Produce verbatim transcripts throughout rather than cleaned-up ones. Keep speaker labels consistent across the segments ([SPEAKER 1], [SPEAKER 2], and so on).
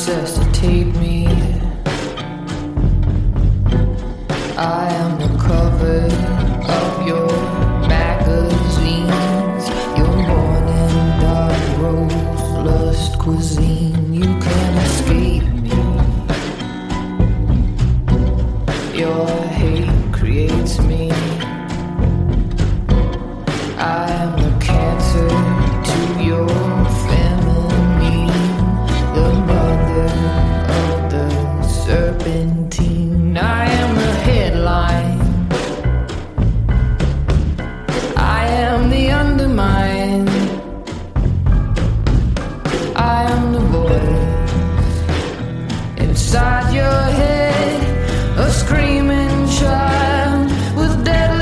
[SPEAKER 1] resuscitate me. I am the cover of your magazines, your morning dark rose lust cuisine. You can't escape me. Your hate creates me. I am the cancer to your feminine, the mother of the serpentine. I am the headline. I am the undermine. I am the voice inside your head, a screaming child with deadly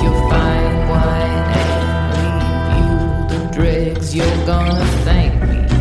[SPEAKER 1] you're gonna thank me.